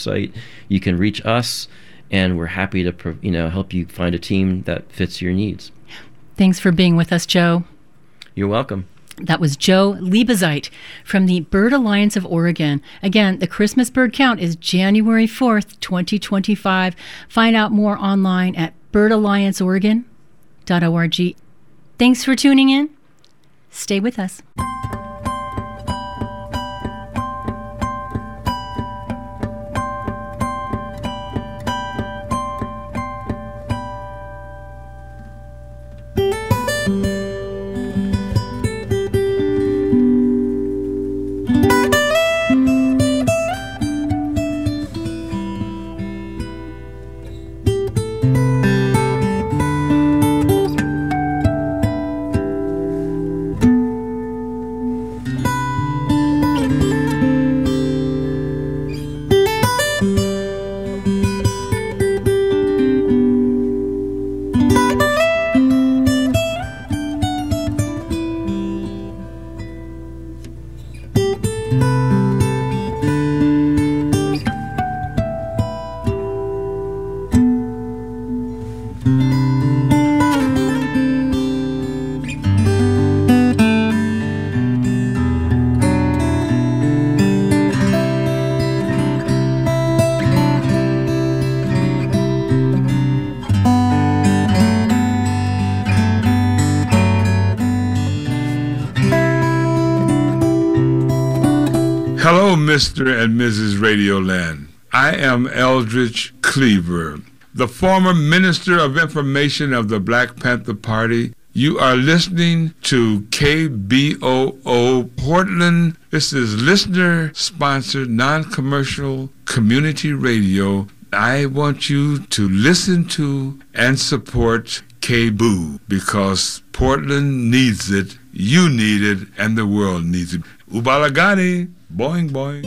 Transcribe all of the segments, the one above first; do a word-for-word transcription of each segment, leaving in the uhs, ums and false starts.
website. You can reach us, and we're happy to pro- you know help you find a team that fits your needs. Thanks for being with us, Joe. You're welcome. That was Joe Liebezeit from the Bird Alliance of Oregon. Again, the Christmas bird count is January fourth, twenty twenty-five. Find out more online at bird alliance oregon dot org. Thanks for tuning in. Stay with us. Hello, Mister and Missus Radioland. I am Eldridge Cleaver, the former Minister of Information of the Black Panther Party. You are listening to K B O O Portland. This is listener-sponsored, non-commercial community radio. I want you to listen to and support K B O O because Portland needs it, you need it, and the world needs it. Ubalagani, boing boing.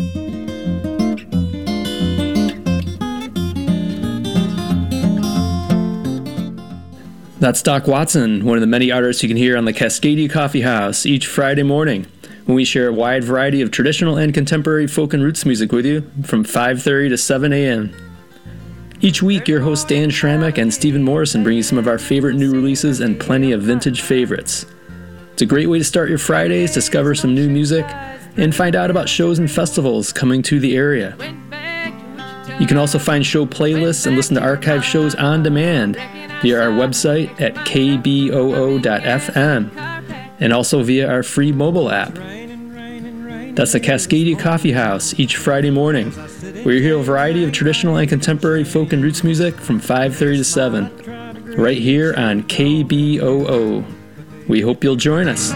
That's Doc Watson, one of the many artists you can hear on the Cascadia Coffee House each Friday morning, when we share a wide variety of traditional and contemporary folk and roots music with you from five thirty to seven a.m. Each week, your hosts Dan Schramek and Stephen Morrison bring you some of our favorite new releases and plenty of vintage favorites. It's a great way to start your Fridays, discover some new music, and find out about shows and festivals coming to the area. You can also find show playlists and listen to archive shows on demand via our website at k b o o dot f m and also via our free mobile app. That's the Cascadia Coffee House each Friday morning, where you hear a variety of traditional and contemporary folk and roots music from five thirty to seven, right here on K B O O. We hope you'll join us.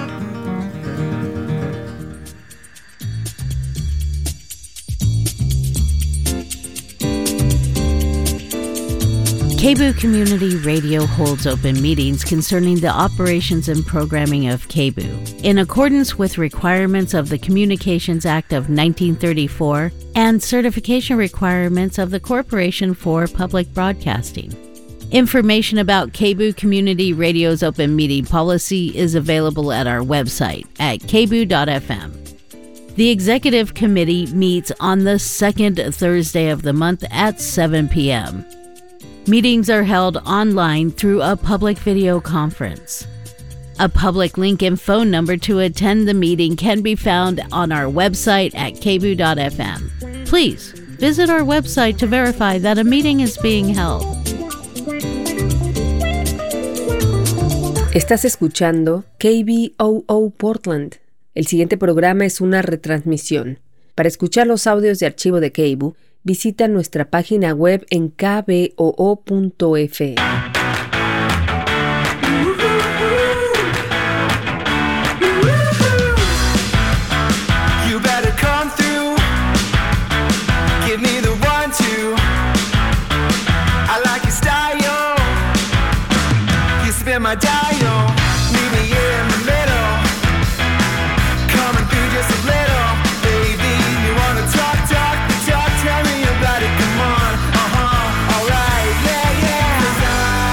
K B O O Community Radio holds open meetings concerning the operations and programming of K B O O in accordance with requirements of the Communications Act of nineteen thirty-four and certification requirements of the Corporation for Public Broadcasting. Information about K B O O Community Radio's open meeting policy is available at our website at k b o o dot f m. The Executive Committee meets on the second Thursday of the month at seven p.m. Meetings are held online through a public video conference. A public link and phone number to attend the meeting can be found on our website at k b o o dot f m. Please visit our website to verify that a meeting is being held. Estás escuchando K B O O Portland. El siguiente programa es una retransmisión. Para escuchar los audios de archivo de K B O O, visita nuestra página web en k b o o punto f m. You better come through. Give me the one, two. I like your style. You spin my dial. Meet me in the middle. Coming through just a little. Baby, you wanna talk, talk, talk. Tell me about it, come on. Uh-huh, alright, yeah, yeah. 'Cause I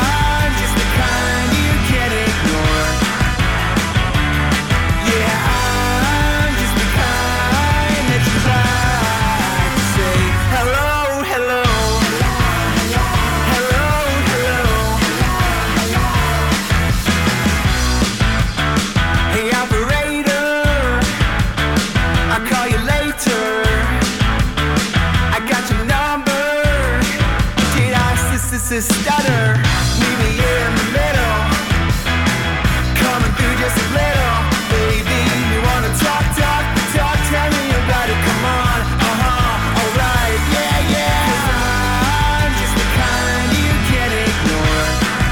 to stutter. Meet me in the middle, coming through just a little. Baby, you wanna talk, talk, talk, tell me about it, come on. Uh-huh, alright, yeah, yeah. 'Cause I'm just the kind you can't ignore.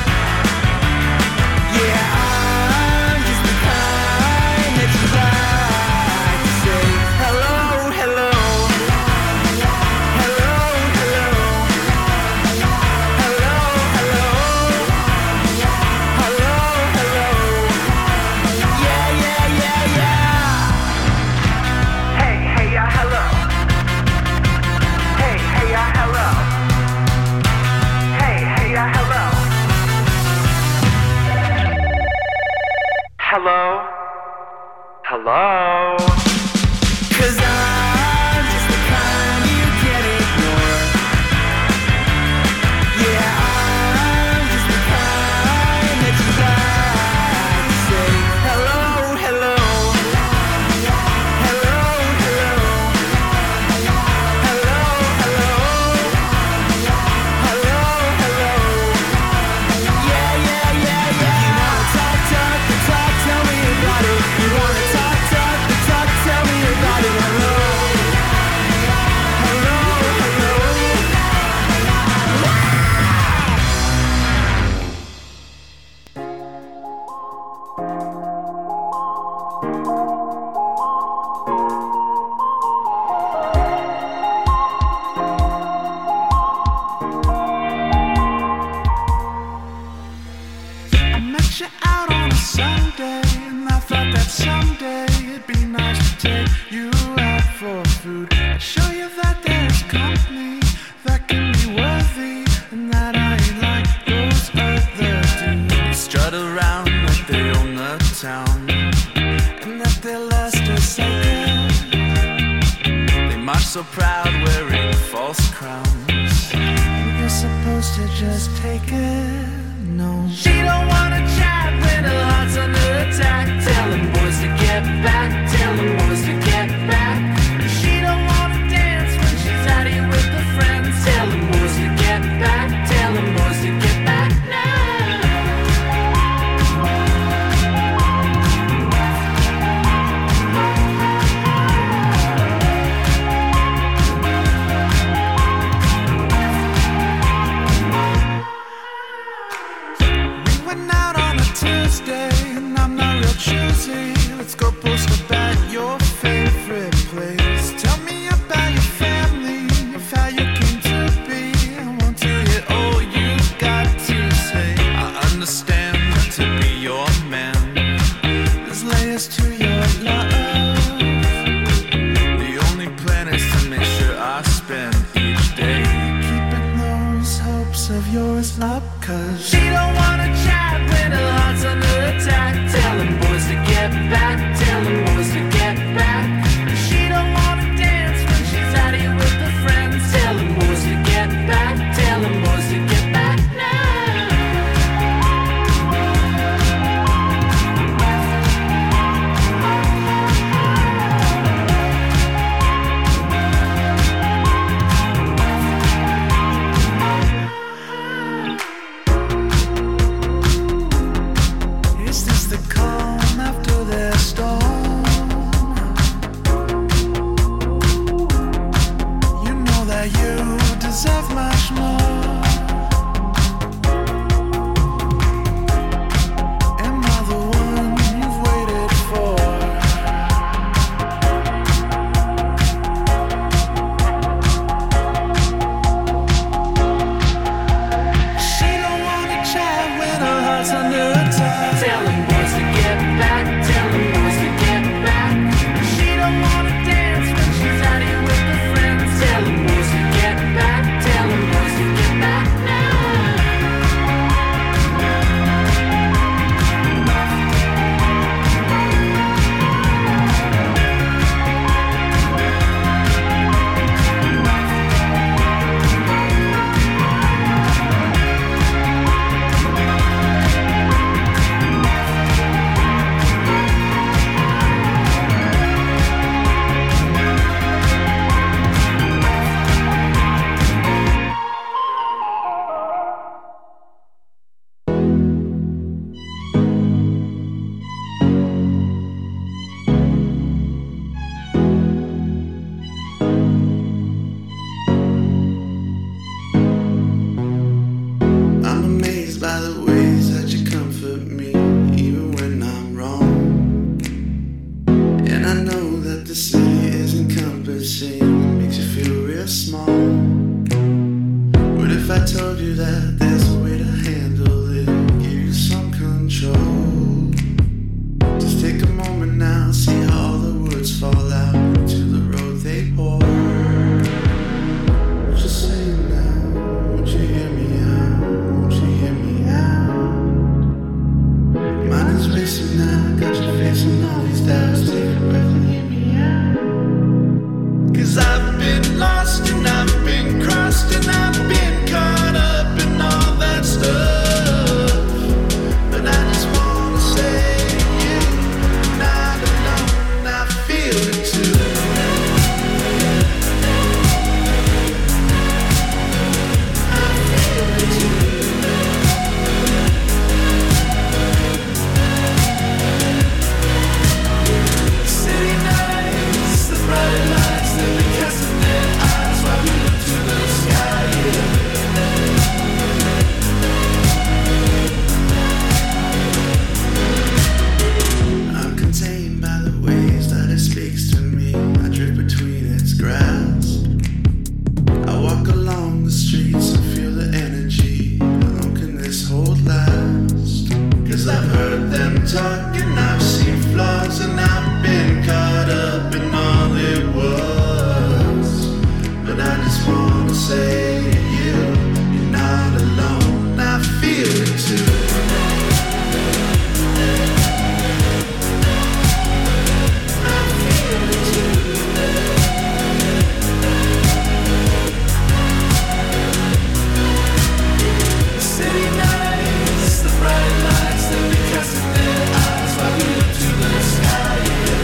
Yeah, I'm just the kind that you like to say hello, hello. Hello, hello. Hello, hello. Hello, hello. Yeah, yeah, yeah, yeah. Hey, hey, yeah, hello. Hey, hey, yeah, hello. Hey, hey, yeah, hello. Hello? Hello? 'Cause I'm just the kind you can't ignore. Yeah, I'm just the kind that you like to say hello, hello. Hello, hello. Hello, hello. Hello, hello. Yeah, yeah, yeah, yeah. You wanna talk, talk, talk, tell me about it. You wanna talk, talk, talk, tell me about it. Hello. Hello, hello. I met you out on a Sunday, and I thought that someday it'd be nice to take you out for food. I'd show you that there's company that can be worthy, and that I ain't like those other dudes who strut around like they own the town, and that their lust is sacred. They march so proud wearing false crowns. You're supposed to just take it. No, she don't wanna chat when her heart's under attack. Tell them boys to get back. Tell them boys to get back. She don't wanna dance when she's out here with her friends. Tell them boys to get back. Tell them boys to get back now. We went out on a Tuesday, and I'm not real choosy. Let's go post about your favorite place. Tell me about your family, of how you came to be. I want to hear all you got to say. I understand that to be your man, there's layers to your love. The only plan is to make sure I spend each day keeping those hopes of yours up. 'Cause she don't wanna chat when her heart's under attack. Tell them boys to get back. Tell them boys to get back. She don't wanna dance when she's out here with her friends. Tell them boys to get back. Tell them boys to get back now. you that there's a way to handle it, give you some control. Just take a moment now, see how all the words fall out into the road they pour. Just say it now, won't you hear me out, won't you hear me out? Mine is racing now, got you facing all these doubts, take a breath and hear me out. Cause I've been lost and I've been crossed and I've been caught up in all that stuff. But I just wanna say you're not alone, I feel it too. I feel it too. City nights, the bright lights, they've been casting their eyes while we look to the sky, yeah. I'm contained by the ways that it speaks to me. I drift between its grasp. I walk along the streets and feel the energy. How long can this hold last? Cause I've heard them talk and I've seen flaws and I've been caught up in all it was. But I just wanna say to you, you're not alone, I feel it too. I feel it too. City nights, the bright lights, they'll be casting their eyes while we look to the sky, yeah.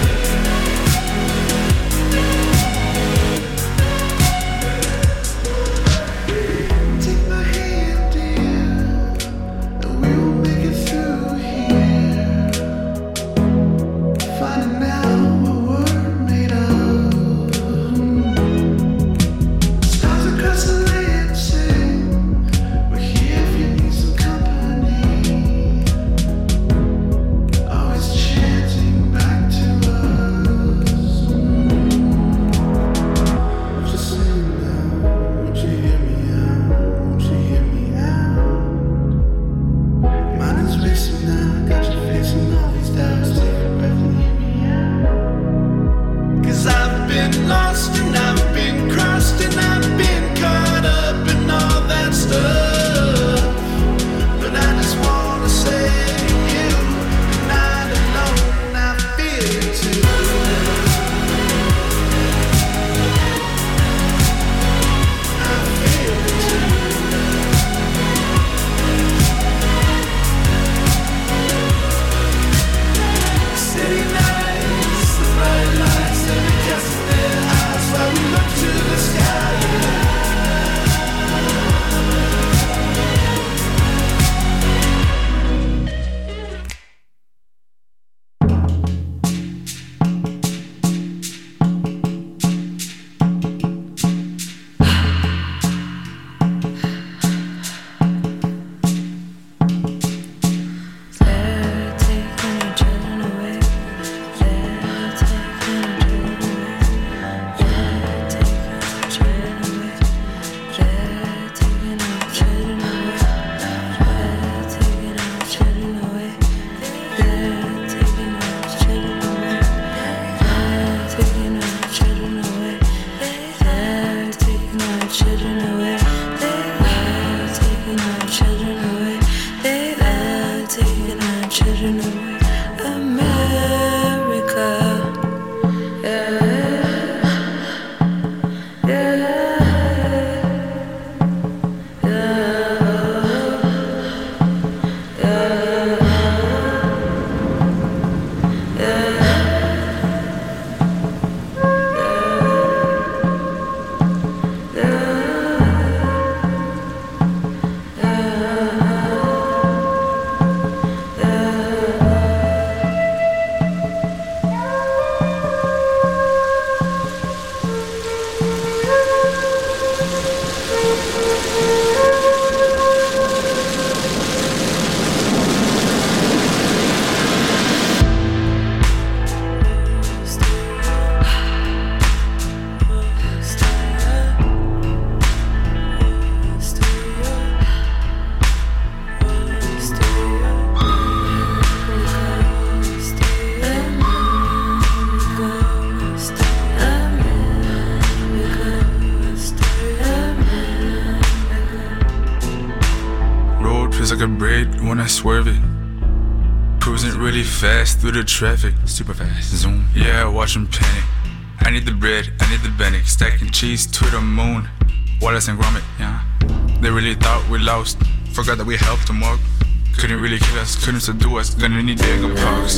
feels like a braid when I swerve it. Cruising really fast through the traffic, super fast, zoom. Yeah, watch 'em panic. I need the bread, I need the Bennett. Stacking cheese to the moon, Wallace and Gromit, yeah. They really thought we lost, forgot that we helped them walk. Couldn't really kill us, couldn't subdue us, gonna need bigger parks.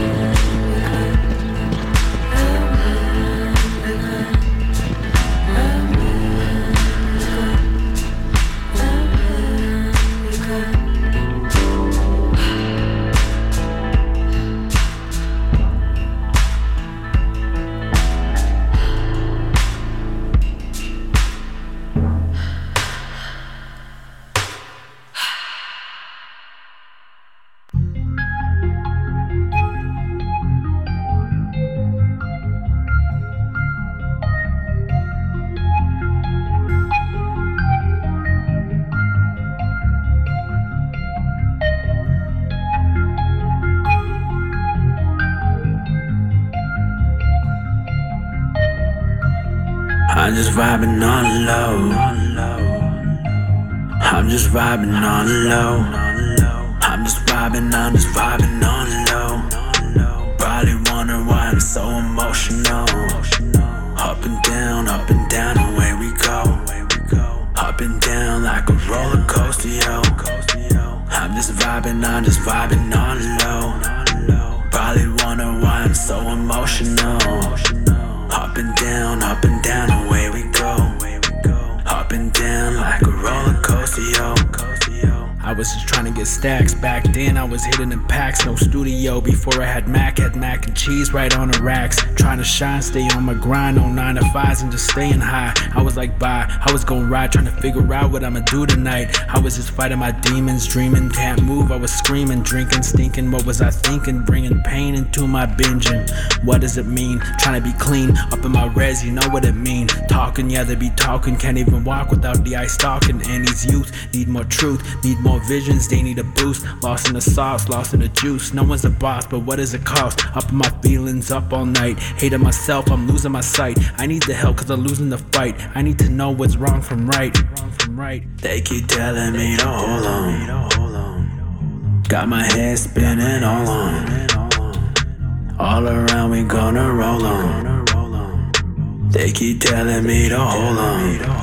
I'm just vibing on low. I'm just vibing on low. I'm just vibing, I'm just vibing on low. Probably wonder why I'm so emotional. Up and down, up and down, away we go. Up and down like a roller coaster, yo. I'm just vibing, I'm just vibing on low. Probably wonder why I'm so emotional. Up and down, up and down, away we go. Up and down like a roller coaster, yo. I was just trying to get stacks. Back then I was hitting in packs. No studio. Before I had Mac, had mac and cheese right on the racks. Trying to shine, stay on my grind. On nine to fives and just staying high. I was like, bye, I was gonna ride. Trying to figure out what I'ma do tonight. I was just fighting my demons, dreaming. Can't move, I was screaming, drinking, stinking. What was I thinking? Bringing pain into my binging. What does it mean? Trying to be clean. Up in my res, you know what it mean. Talking, yeah, they be talking. Can't even walk without the eye stalking. And these youth need more truth, need more visions, they need a boost. Lost in the sauce, lost in the juice. No one's a boss, but what does it cost? Up in my feelings, up all night. Hating myself, I'm losing my sight. I need the help cause I'm losing the fight. I need to know what's wrong from right. Wrong from right. They keep telling me to hold on. Got my head spinning all on. All around we gonna roll on. They keep telling me to hold on.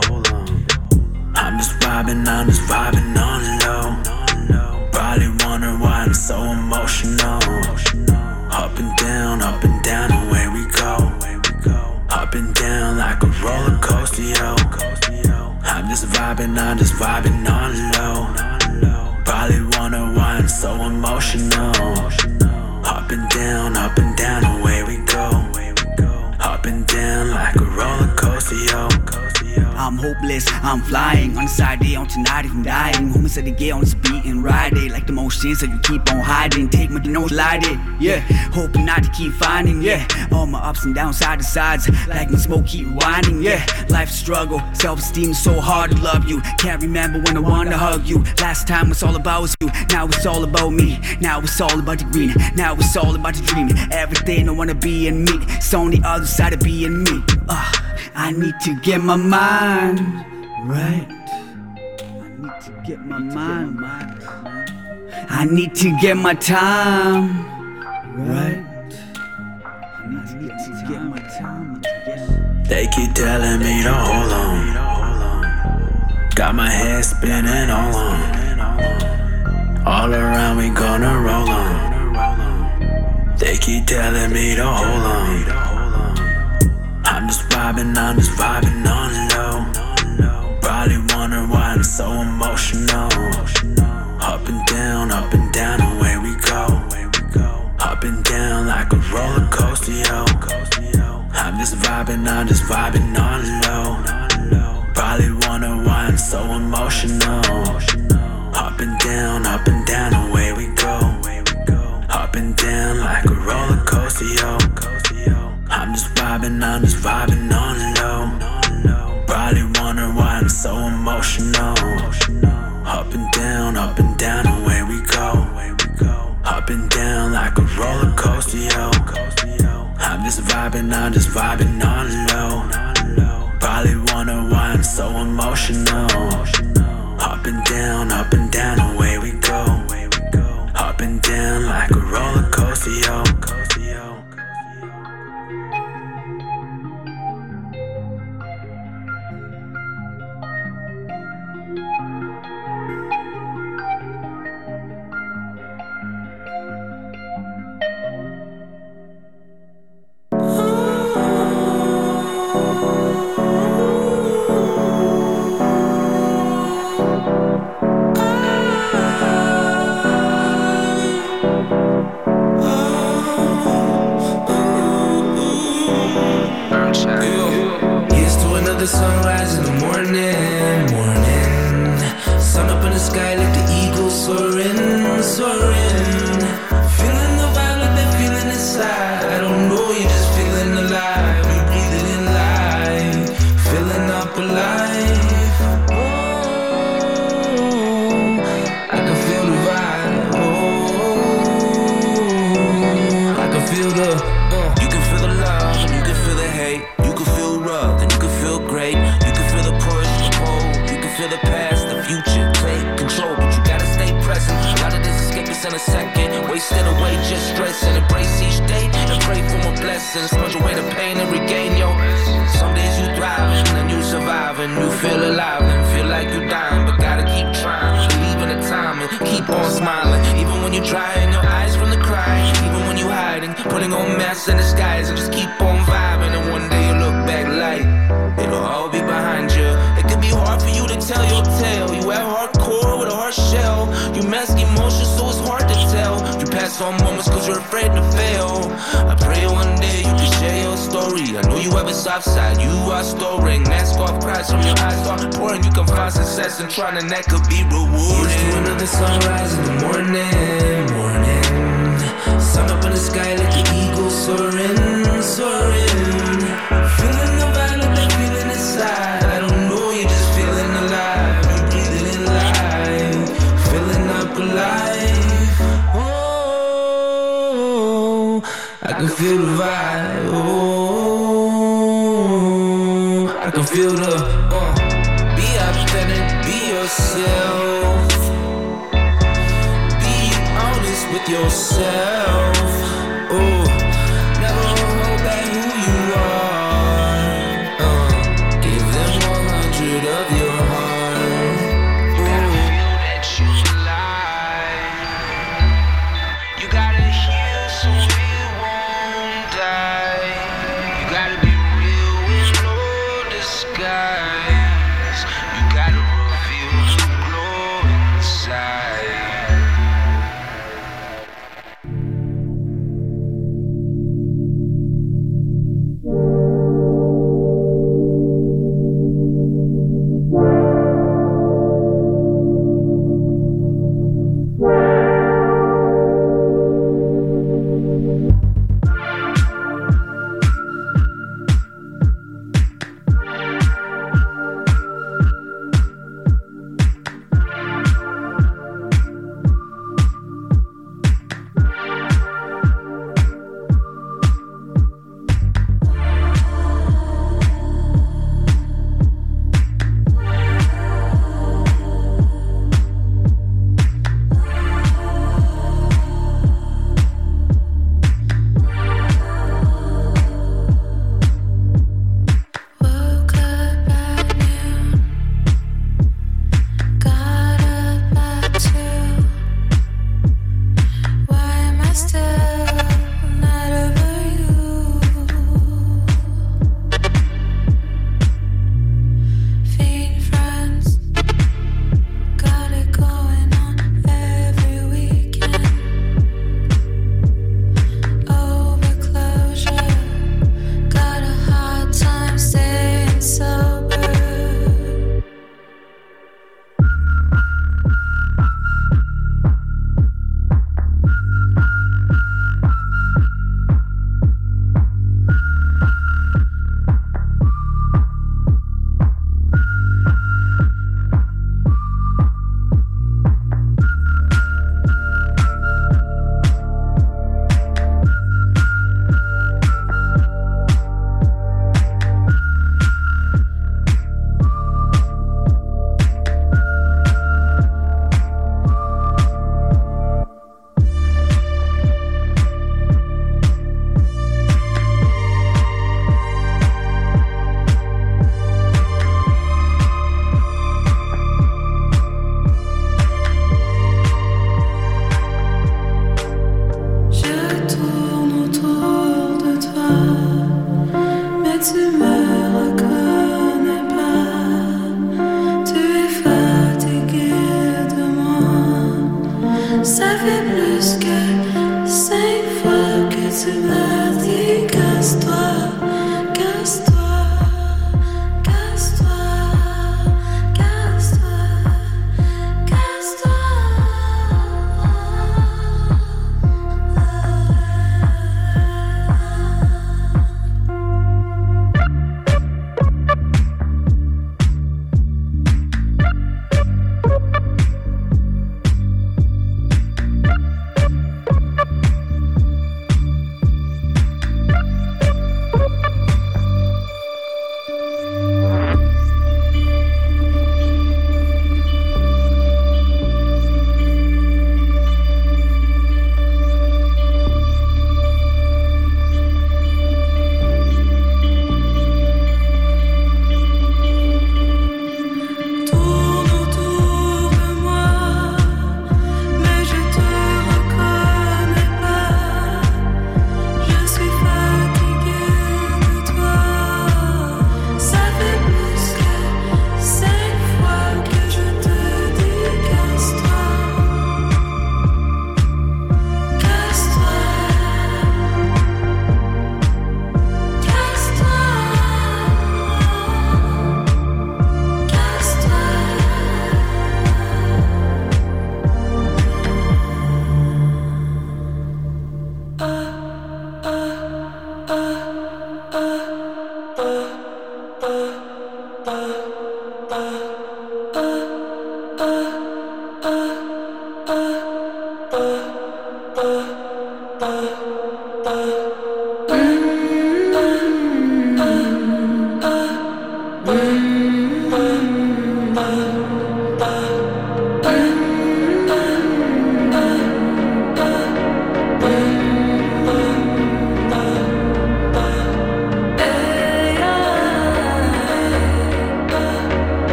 I'm just vibing, I'm just vibing on low. Probably wonder why I'm so emotional. Up and down, up and down, away we go. Up and down like a roller coaster, yo. I'm just vibing, I'm just vibing on low. Probably wonder why I'm so emotional. Up and down, up and down, away we go. Up and down like a roller coaster, yo. I'm hopeless, I'm flying on the side day, on tonight if I'm dying. Homie said they get on this beat and ride it like the motions that you keep on hiding. Take my nose, light it, yeah. Hoping not to keep finding, yeah. All my ups and downs, side to sides, like my smoke keep winding, yeah. Life struggle, self-esteem is so hard to love you. Can't remember when I wanted to hug you. Last time it's all about was you, now it's all about me. Now it's all about the green, now it's all about the dream. Everything I wanna be in me, it's on the other side of being me. uh, I need to get my mind right. I need to get my mind right. I need to get my time right. I need to get, to get my time. They keep telling me to hold on. Got my head spinning all on. All around we gonna roll on. They keep telling me to hold on. I'm just vibing, I'm just vibing on low. Probably wonder why I'm so emotional. Up and down, up and down, away we go. Up and down like a roller coaster, yo. I'm just vibing, I'm just vibing on low. Probably wonder why I'm so emotional. Up and down, up and down, away we go. Up and down like a roller coaster, yo. I'm just vibing, I'm just vibing on low. Probably wonder why I'm so emotional. Up and down, up and down, away we go. Up and down like a roller coaster, yo. I'm just vibing, I'm just vibing on low. Probably wonder why I'm so emotional. Up and down, up and down, away we feel the past, the future, take control, but you gotta stay present. A lot of this escape is in a second, wasted away, just stress and embrace each day and pray for more blessings. Smudge away the pain and regain your. Some days you thrive and then you survive and you feel alive and feel like you dying, but gotta keep trying, believe in the time and keep on smiling, even when you're drying your eyes from the crying, even when you hiding, putting on masks and disguise and just keep on vibing. And one day you look back like it'll all be behind you. It could be hard for you to tell your tale. You at hardcore with a hard shell. You mask emotions so it's hard to tell. You pass on moments cause you're afraid to fail. I pray one day you can share your story. I know you have a soft side, you are storing. Mask off, cries from your eyes start pouring. You can find success in trying and that could be rewarding. Here's to another sunrise in the morning, morning. Sun up in the sky like the eagle soaring, soaring. Feeling the vibe like that feeling inside. I don't know, you're just feeling alive. You're breathing in life, filling up alive. Oh, I can feel the vibe. Oh, I can feel the uh. Be authentic, be yourself. Be honest with yourself. Oh, never hold back who you are. Uh, give them one hundred of your heart. You gotta feel that you alive. You gotta heal so you won't die. You gotta be real with no disguise. You gotta reveal the glow inside.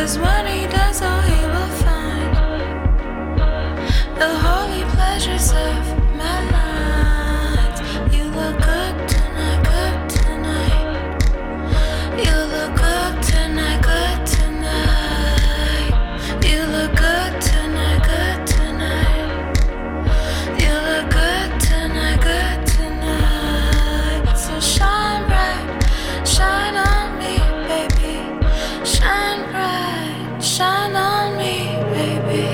'cause when he does so he will find the holy pleasures of my lines. You look good tonight, good tonight. You look good tonight, good tonight. You look good tonight, good tonight. You look good tonight, good tonight. So shine bright, shine on me, baby. Shine bright, shine on me, baby.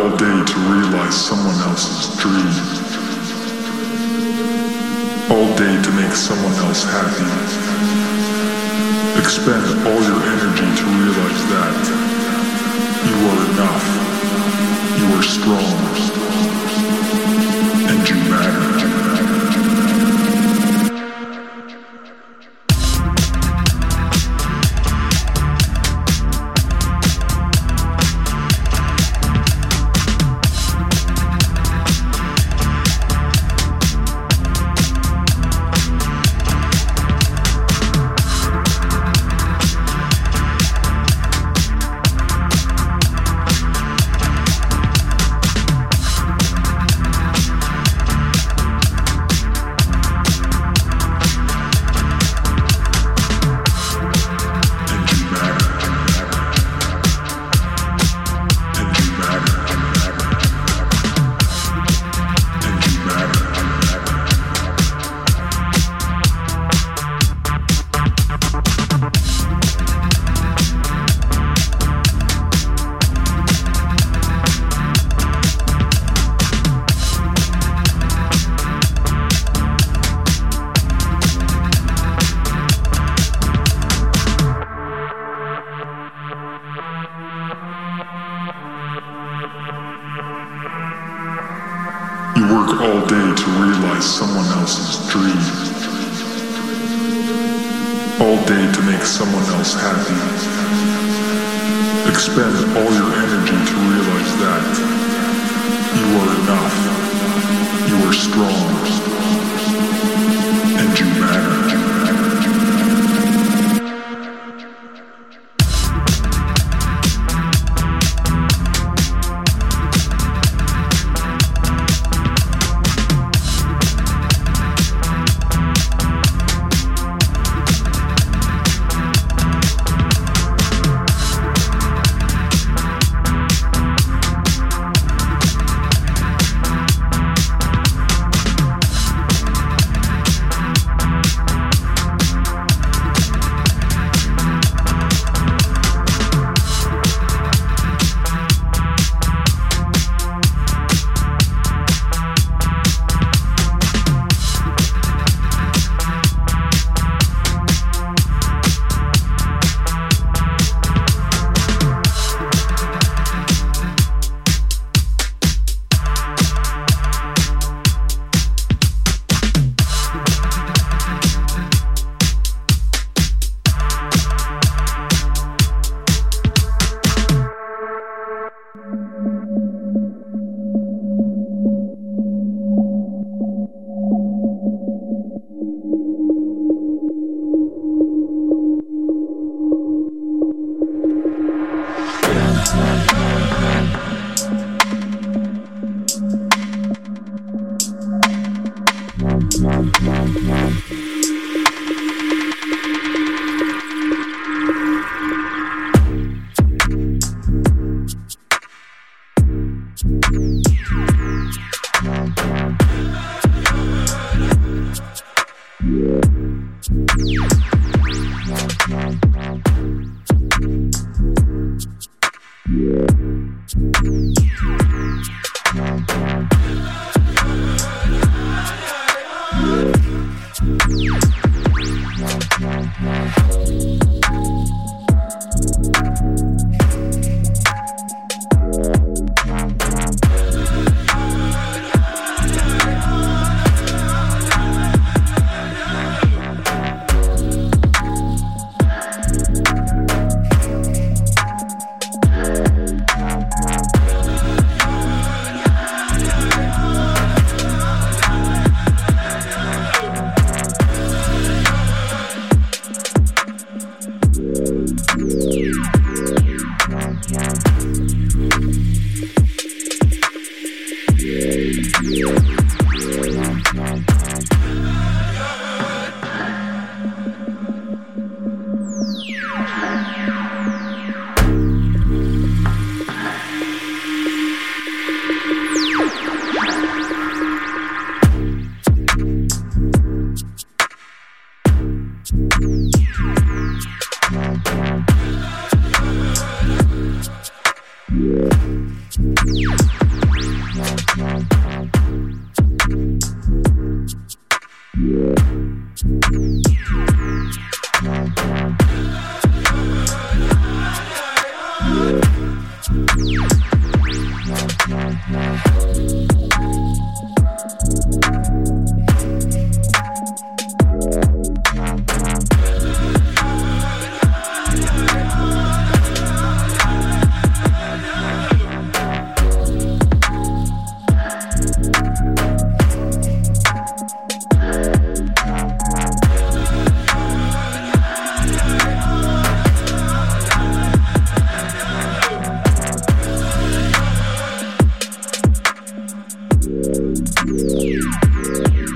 all day to realize someone else's dream. All day to make someone else happy. Expend all your energy to realize that you are enough, you are strong, and you matter. Someone else happy. Expend all your energy to realize that you are enough, you are strong, and you matter. Yeah. Yeah.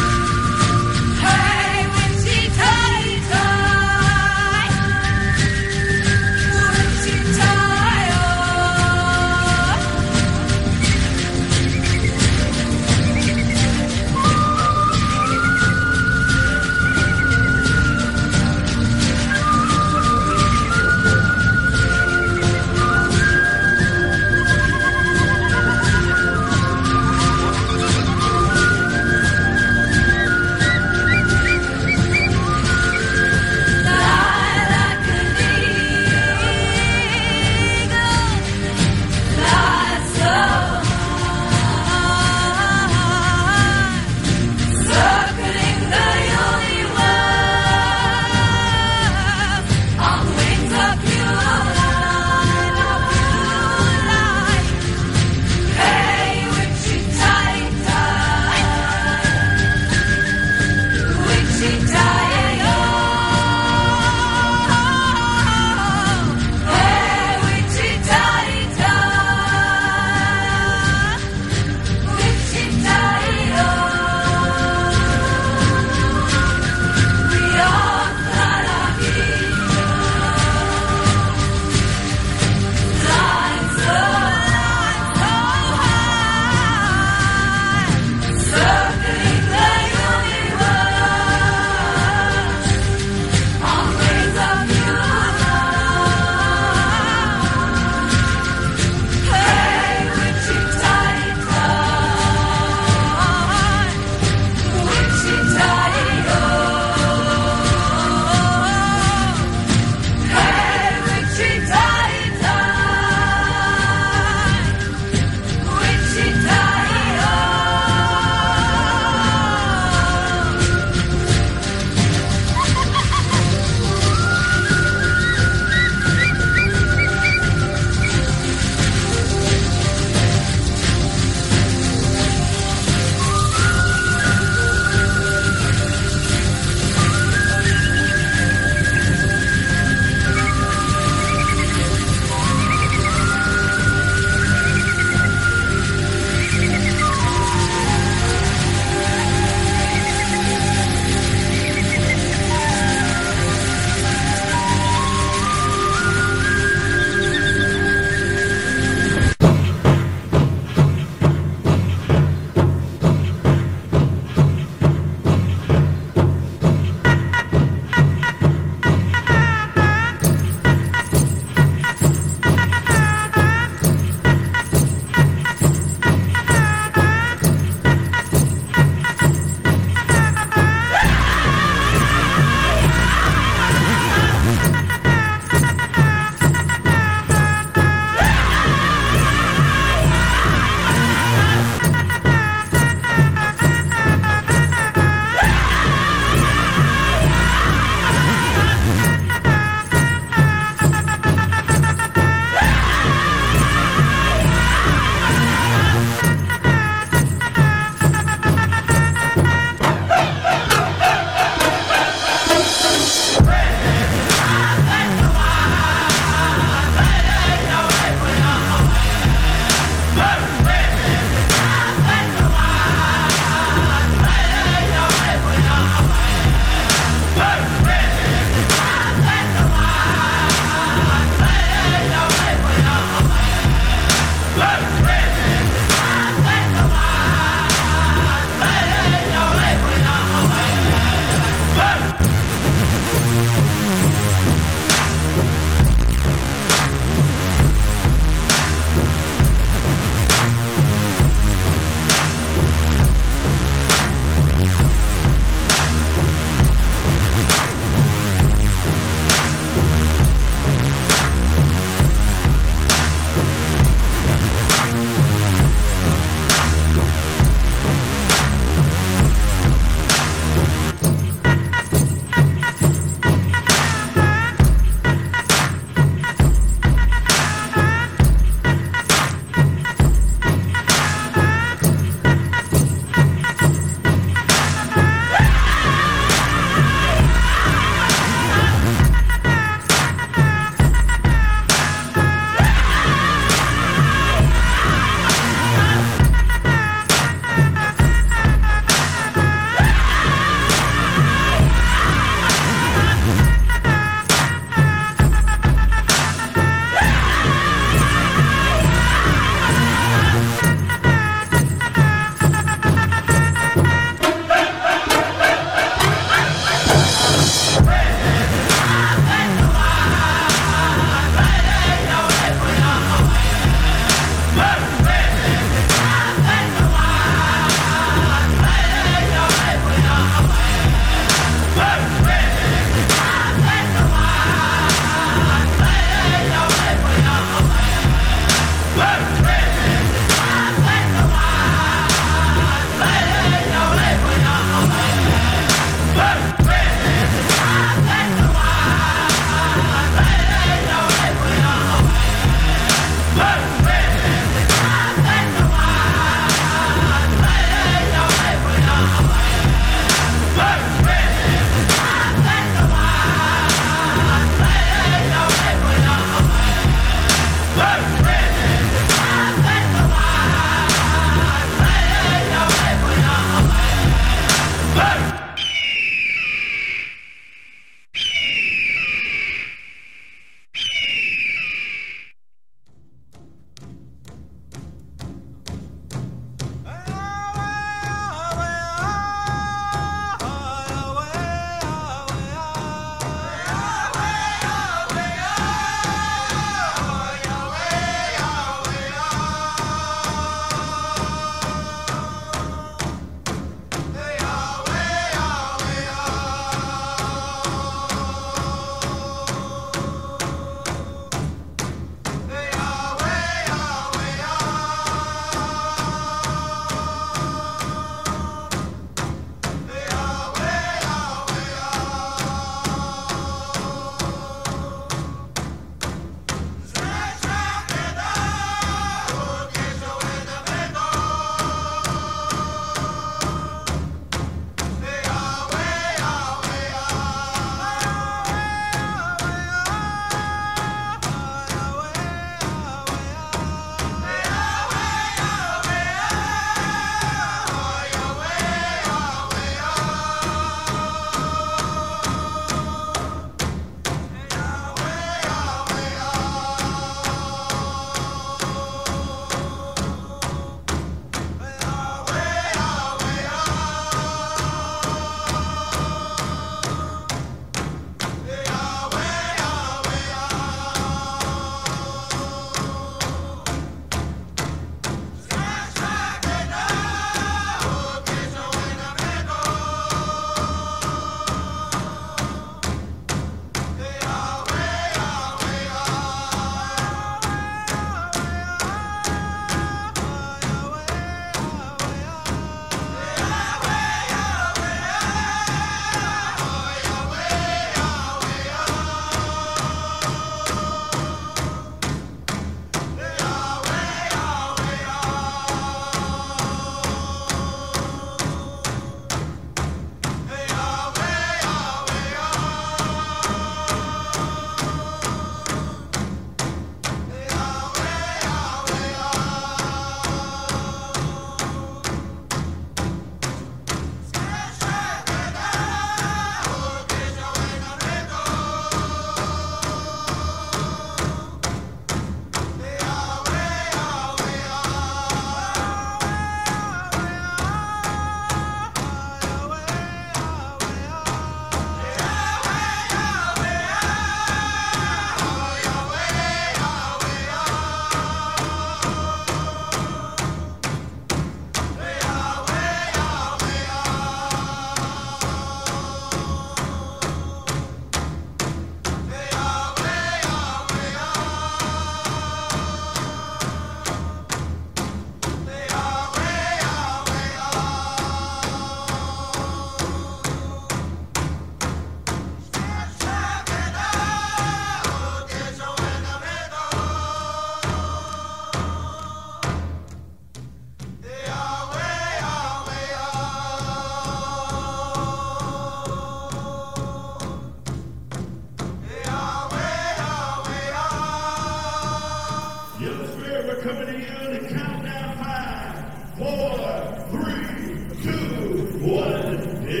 coming to you in the countdown five, four, three, two, one. The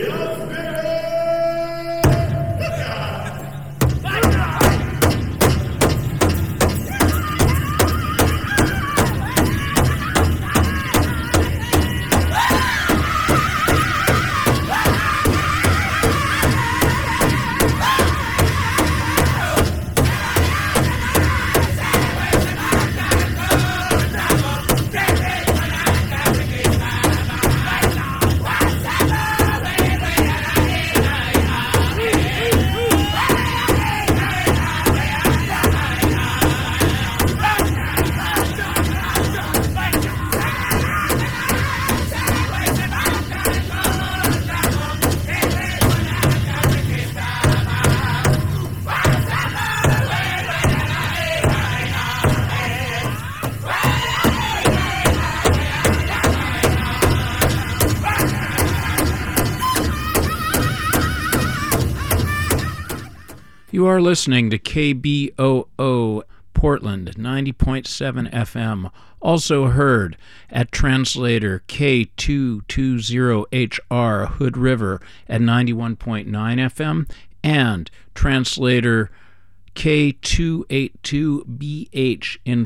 You are listening to K B O O Portland, ninety point seven F M, also heard at translator K two twenty H R Hood River at ninety-one point nine F M, and translator K two eighty-two B H in